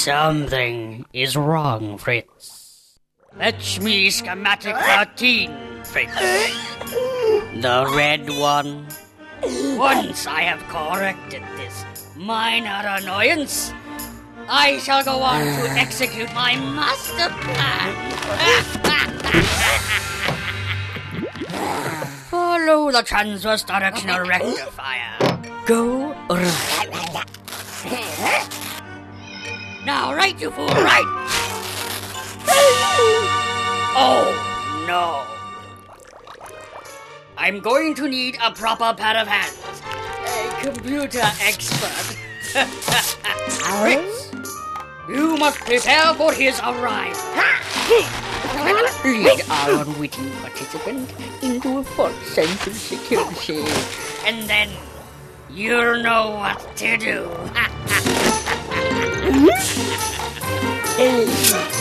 Something is wrong, Fritz. Fetch me schematic 13, Fritz. The red one. Once I have corrected this minor annoyance, I shall go on to execute my master plan. Follow the transverse directional rectifier. Go right. Now right, you fool, right! Oh, no. I'm going to need a proper pair of hands. A computer expert. Fritz, you must prepare for his arrival. Lead our unwitting participant into a false sense of security. And then you'll know what to do.